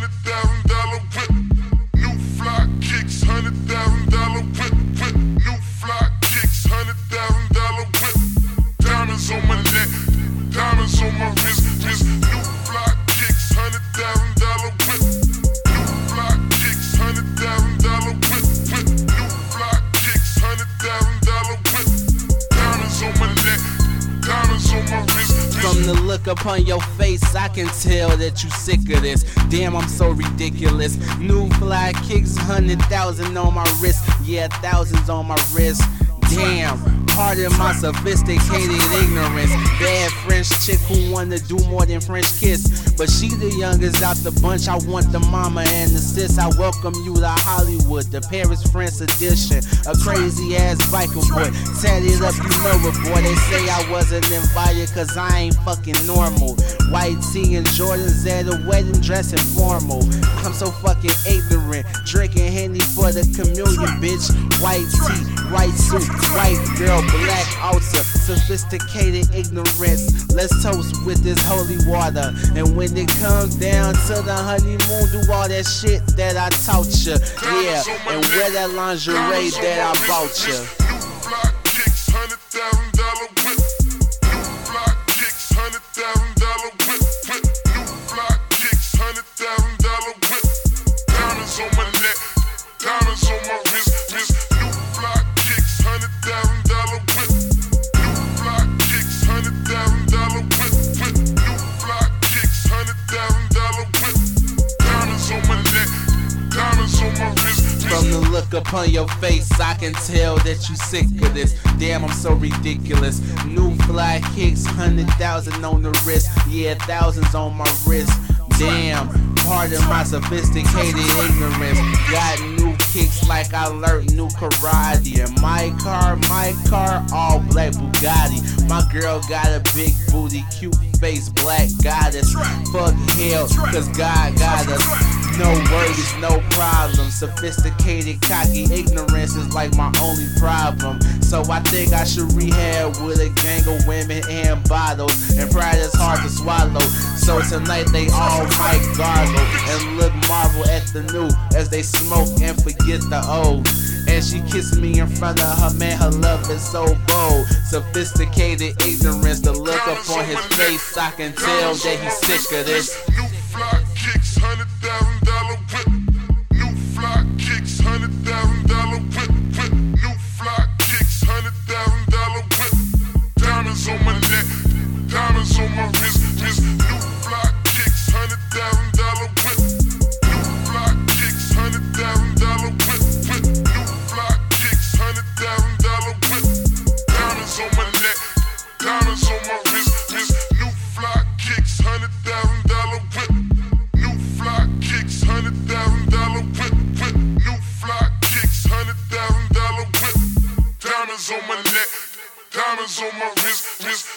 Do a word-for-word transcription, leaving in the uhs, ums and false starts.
hundred thousand dollar whip. New fly kicks, hundred thousand dollar whip, whip. New fly kicks, hundred thousand dollar whip. Diamonds on my neck, diamonds on my wrist, wrist. New fly kicks, hundred thousand dollar whip. New fly kicks, hundred thousand dollar whip, whip. New fly kicks, hundred thousand dollar whip. Diamonds on my neck, diamonds on my wrist. From the look upon your face, I can tell that you sick of this. Damn, I'm so ridiculous. New fly kicks, hundred thousand on my wrist. Yeah, thousands on my wrist. Damn, pardon my sophisticated ignorance. Bad French chick who wanna do more than French kiss, but she the youngest out the bunch. I want the mama and the sis. I welcome you to Hollywood, the Paris, France edition. A crazy ass biker boy, tatted up, you know it, boy. They say I wasn't invited cause I ain't fucking normal. White tee and Jordans at a wedding, dressing formal. I'm so fucking ignorant, drinking Henny for the communion, bitch. White tee, white suit, white girl, black altar, sophisticated ignorance. Let's toast with this holy water, and when it comes down to the honeymoon, do all that shit that I taught ya. Yeah, and wear that lingerie that I bought ya. New fly kicks, hundred thousand dollar whip. New fly kicks, hundred thousand dollar whip, whip. New fly kicks, hundred thousand dollar whip. Diamonds on my neck, diamonds on my wrist, wrist. New fly kicks, hundred thousand dollar whip. New fly kicks, hundred thousand dollar whip, whip. New fly kicks, hundred thousand dollar whip. Diamonds on my neck, diamonds on my wrist, wrist. From the look upon your face, I can tell that you sick of this. Damn, I'm so ridiculous. New fly kicks, hundred thousand on the wrist. Yeah, thousands on my wrist. Damn, pardon my sophisticated ignorance. Got new kicks like I learned new karate. And my car, my car, all black Bugatti. My girl got a big booty, cute face, black goddess. Fuck hell, cause God got us. No worries, no problem. Sophisticated, cocky ignorance is like my only problem. So I think I should rehab with a gang of women and bottles. And pride is hard to swallow. So tonight they all might gargle and look marvel at the new as they smoke and forget the old. And she kissed me in front of her man, her love is so bold. Sophisticated ignorance, the look up on his face, I can tell that he's sick of this. New fly kicks, hundred thousand dollar whip. New fly kicks, hundred thousand dollar whip, whip. New fly kicks, hundred thousand dollar whip. Diamonds on my neck, diamonds on my wrist, wrist. New fly kicks, hundred thousand dollar whip. New fly kicks, hundred thousand dollar whip, whip. New fly kicks, hundred thousand dollar whip. Diamonds on my neck, diamonds on my wrist, wrist. New fly kicks, hundred thousand dollar whip. New fly kicks, hundred thousand dollar whip, whip. New fly kicks, hundred thousand dollar whip. Diamonds on my neck, diamonds on my wrist, wrist.